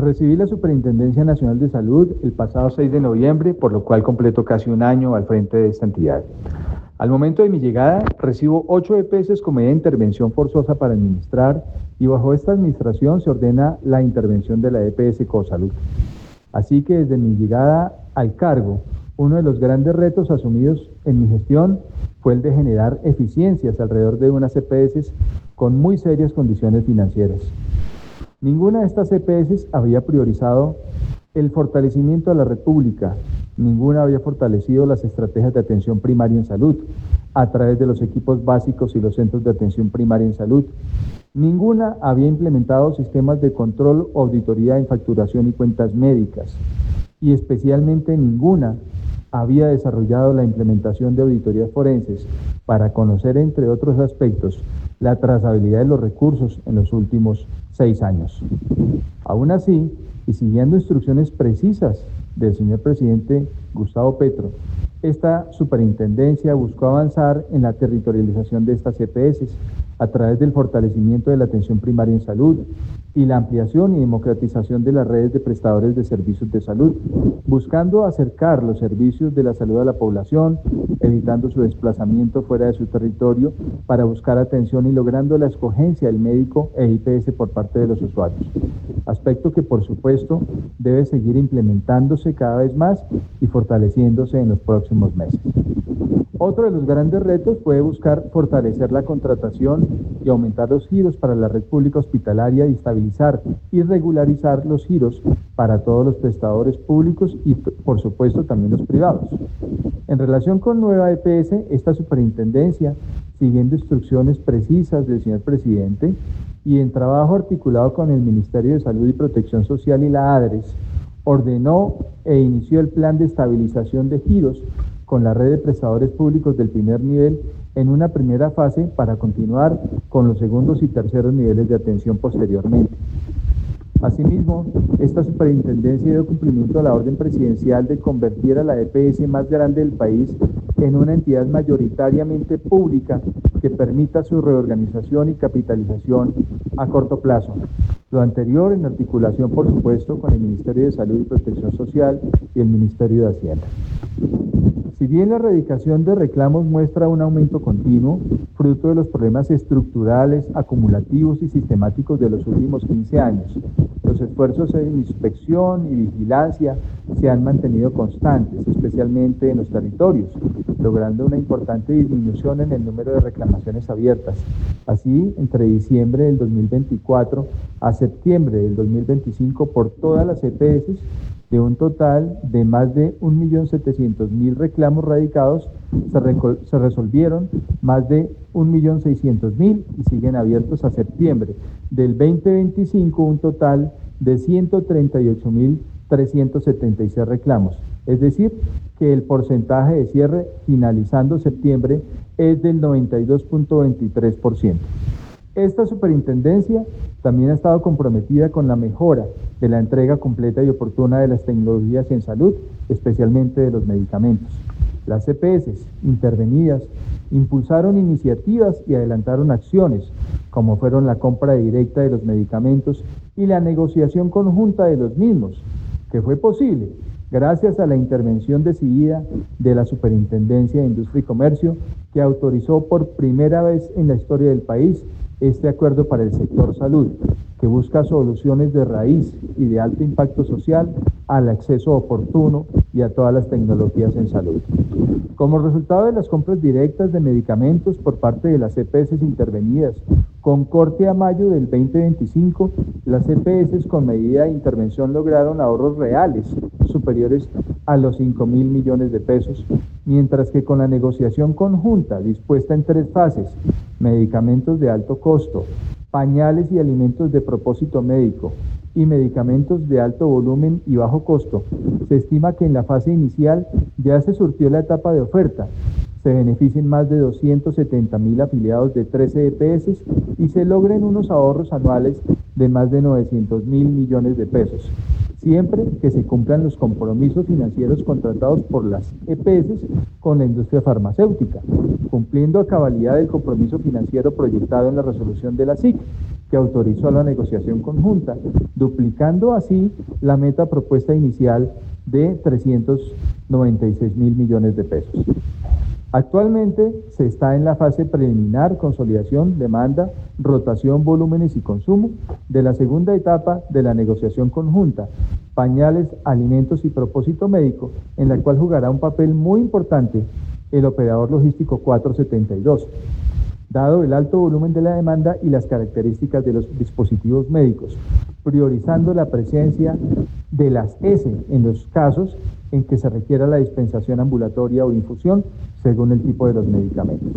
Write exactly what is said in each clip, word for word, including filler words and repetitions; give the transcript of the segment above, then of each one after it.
Recibí la Superintendencia Nacional de Salud el pasado seis de noviembre, por lo cual completo casi un año al frente de esta entidad. Al momento de mi llegada, recibo ocho E P S con medida de intervención forzosa para administrar y bajo esta administración se ordena la intervención de la E P S Cosalud. Así que desde mi llegada al cargo, uno de los grandes retos asumidos en mi gestión fue el de generar eficiencias alrededor de unas E P S con muy serias condiciones financieras. Ninguna de estas E P S había priorizado el fortalecimiento de la red pública, ninguna había fortalecido las estrategias de atención primaria en salud a través de los equipos básicos y los centros de atención primaria en salud. Ninguna había implementado sistemas de control o auditoría en facturación y cuentas médicas. Y especialmente ninguna había desarrollado la implementación de auditorías forenses para conocer, entre otros aspectos, la trazabilidad de los recursos en los últimos seis años. Aún así, y siguiendo instrucciones precisas del señor presidente Gustavo Petro, esta superintendencia buscó avanzar en la territorialización de estas E P S a través del fortalecimiento de la atención primaria en salud y la ampliación y democratización de las redes de prestadores de servicios de salud, buscando acercar los servicios de la salud a la población, evitando su desplazamiento fuera de su territorio para buscar atención y logrando la escogencia del médico e I P S por parte de los usuarios. Aspecto que, por supuesto, debe seguir implementándose cada vez más y fortaleciéndose en los próximos meses. Otro de los grandes retos fue buscar fortalecer la contratación y aumentar los giros para la red pública hospitalaria y estabilizar y regularizar los giros para todos los prestadores públicos y, por supuesto, también los privados. En relación con nueva E P S, esta superintendencia, siguiendo instrucciones precisas del señor presidente y en trabajo articulado con el Ministerio de Salud y Protección Social y la ADRES, ordenó e inició el plan de estabilización de giros con la red de prestadores públicos del primer nivel en una primera fase para continuar con los segundos y terceros niveles de atención posteriormente. Asimismo, esta superintendencia dio cumplimiento a la orden presidencial de convertir a la E P S más grande del país en una entidad mayoritariamente pública que permita su reorganización y capitalización a corto plazo. Lo anterior en articulación, por supuesto, con el Ministerio de Salud y Protección Social y el Ministerio de Hacienda. Si bien la erradicación de reclamos muestra un aumento continuo, fruto de los problemas estructurales, acumulativos y sistemáticos de los últimos quince años, los esfuerzos en inspección y vigilancia se han mantenido constantes, especialmente en los territorios, logrando una importante disminución en el número de reclamaciones abiertas. Así, entre diciembre del dos mil veinticuatro a septiembre del dos mil veinticinco, por todas las E P S, de un total de más de un millón setecientos mil reclamos radicados, se, se resolvieron más de un millón seiscientos mil y siguen abiertos a septiembre del veinte veinticinco un total de ciento treinta y ocho mil trescientos setenta y seis reclamos. Es decir, que el porcentaje de cierre finalizando septiembre es del noventa y dos punto veintitrés por ciento. Esta superintendencia también ha estado comprometida con la mejora de la entrega completa y oportuna de las tecnologías en salud, especialmente de los medicamentos. Las E P S intervenidas impulsaron iniciativas y adelantaron acciones, como fueron la compra directa de los medicamentos y la negociación conjunta de los mismos, que fue posible gracias a la intervención decidida de la Superintendencia de Industria y Comercio, que autorizó por primera vez en la historia del país este acuerdo para el sector salud, que busca soluciones de raíz y de alto impacto social al acceso oportuno y a todas las tecnologías en salud. Como resultado de las compras directas de medicamentos por parte de las E P S intervenidas, con corte a mayo del veinte veinticinco, las E P S con medida de intervención lograron ahorros reales superiores a los cinco mil millones de pesos, mientras que con la negociación conjunta dispuesta en tres fases, medicamentos de alto costo, pañales y alimentos de propósito médico y medicamentos de alto volumen y bajo costo, se estima que en la fase inicial ya se surtió la etapa de oferta. Se beneficien más de doscientos setenta mil afiliados de trece E P S y se logren unos ahorros anuales de más de novecientos mil millones de pesos, siempre que se cumplan los compromisos financieros contratados por las E P S con la industria farmacéutica, cumpliendo a cabalidad el compromiso financiero proyectado en la resolución de la S I C, que autorizó la negociación conjunta, duplicando así la meta propuesta inicial de trescientos noventa y seis mil millones de pesos. Actualmente se está en la fase preliminar, consolidación, demanda, rotación, volúmenes y consumo de la segunda etapa de la negociación conjunta, pañales, alimentos y propósito médico, en la cual jugará un papel muy importante el operador logístico cuatrocientos setenta y dos, dado el alto volumen de la demanda y las características de los dispositivos médicos, priorizando la presencia de las S en los casos en que se requiera la dispensación ambulatoria o infusión, según el tipo de los medicamentos.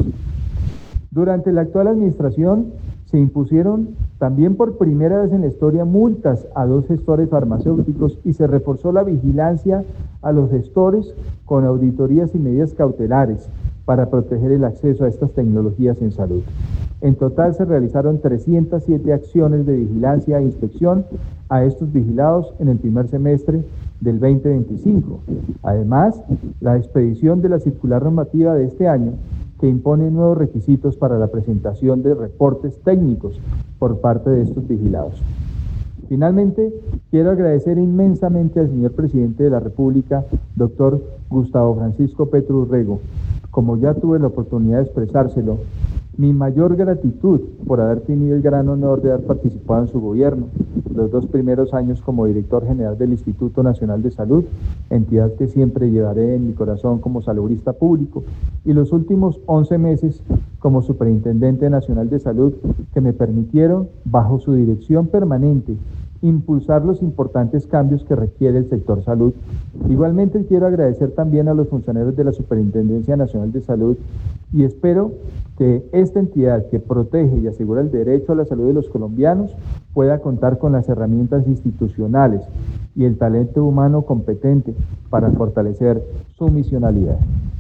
Durante la actual administración se impusieron también por primera vez en la historia multas a dos gestores farmacéuticos y se reforzó la vigilancia a los gestores con auditorías y medidas cautelares para proteger el acceso a estas tecnologías en salud. En total se realizaron trescientas siete acciones de vigilancia e inspección a estos vigilados en el primer semestre del veinte veinticinco. Además, la expedición de la circular normativa de este año que impone nuevos requisitos para la presentación de reportes técnicos por parte de estos vigilados. Finalmente, quiero agradecer inmensamente al señor presidente de la República, doctor Gustavo Francisco Petro Urrego, como ya tuve la oportunidad de expresárselo, mi mayor gratitud por haber tenido el gran honor de haber participado en su gobierno, los dos primeros años como director general del Instituto Nacional de Salud, entidad que siempre llevaré en mi corazón como salubrista público, y los últimos once meses como Superintendente Nacional de Salud, que me permitieron, bajo su dirección permanente, impulsar los importantes cambios que requiere el sector salud. Igualmente quiero agradecer también a los funcionarios de la Superintendencia Nacional de Salud y espero que esta entidad que protege y asegura el derecho a la salud de los colombianos pueda contar con las herramientas institucionales y el talento humano competente para fortalecer su misionalidad.